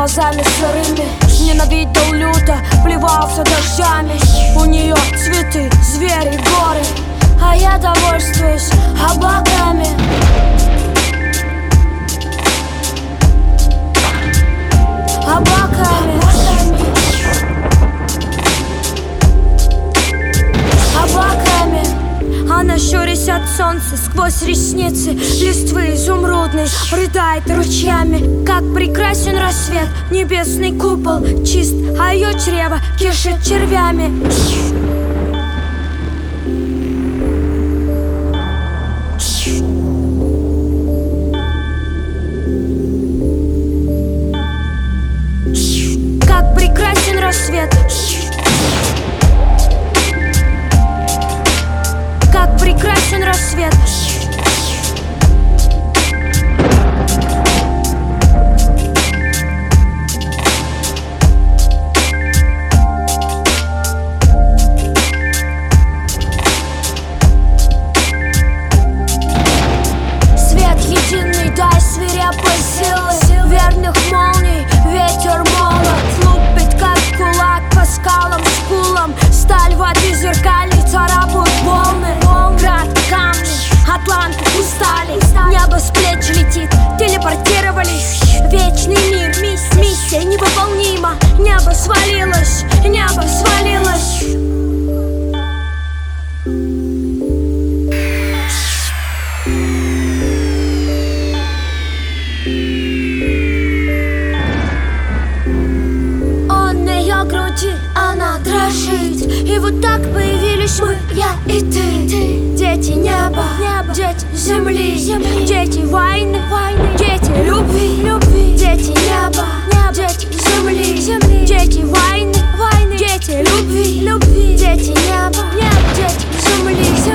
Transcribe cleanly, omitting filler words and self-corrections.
глазами сырыми, ненавидел люто, плевался дождями. У нее цветы, звери, горы, а я довольствуюсь облаками. Облаками. Она, щурясь от солнца, сквозь ресницы листвы изумрудной, рыдает ручьями. Как прекрасен рассвет, небесный купол чист, а ее чрево кишит червями. Как прекрасен рассвет, как прекрасен рассвет. Свет единый, дай свирепой силы, верных молний, ветер молот лупит, как кулак по скалам, скулам. Сталь воды зеркальной царапают волны. Град, камни, атланты устали, небо с плеч летит, телепортировались. Вечный мир, миссия невыполнима. Небо свалилось, небо свалилось. Он на ее груди, она дрожит. И вот так появились мы, я и ты. Дети неба, дети земли, дети войны, дети любви, дети неба, дети земли, дети войны, дети любви, дети неба, дети земли.